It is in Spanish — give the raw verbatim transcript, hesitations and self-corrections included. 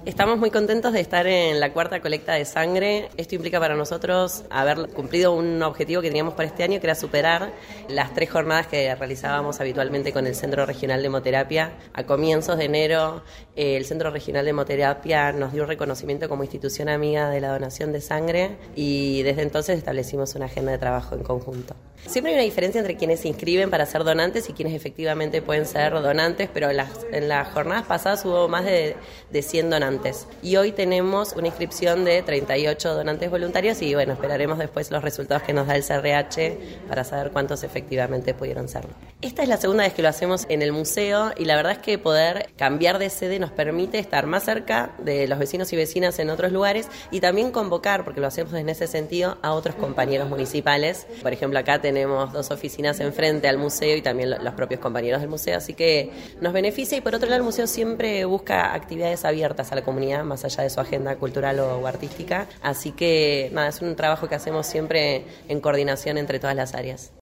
Estamos muy contentos de estar en la cuarta colecta de sangre. Esto implica para nosotros haber cumplido un objetivo que teníamos para este año, que era superar las tres jornadas que realizábamos habitualmente con el Centro Regional de Hemoterapia. A comienzos de enero, eh, el Centro Regional de Hemoterapia nos dio un reconocimiento como institución amiga de la donación de sangre y desde entonces establecimos una agenda de trabajo en conjunto. Siempre hay una diferencia entre quienes se inscriben para ser donantes y quienes efectivamente pueden ser donantes, pero en las, en las jornadas pasadas hubo más de, de cien donantes. Y hoy tenemos una inscripción de treinta y ocho donantes voluntarios y bueno, esperaremos después los resultados que nos da el C R H para saber cuántos efectivamente pudieron serlo. Esta es la segunda vez que lo hacemos en el museo y la verdad es que poder cambiar de sede nos permite estar más cerca de los vecinos y vecinas en otros lugares y también convocar, porque lo hacemos en ese sentido, a otros compañeros municipales. Por ejemplo, acá tenemos dos oficinas enfrente al museo y también los propios compañeros del museo, así que nos beneficia y por otro lado el museo siempre busca actividades abiertas a la comunidad, más allá de su agenda cultural o, o artística, así que nada, es un trabajo que hacemos siempre en coordinación entre todas las áreas.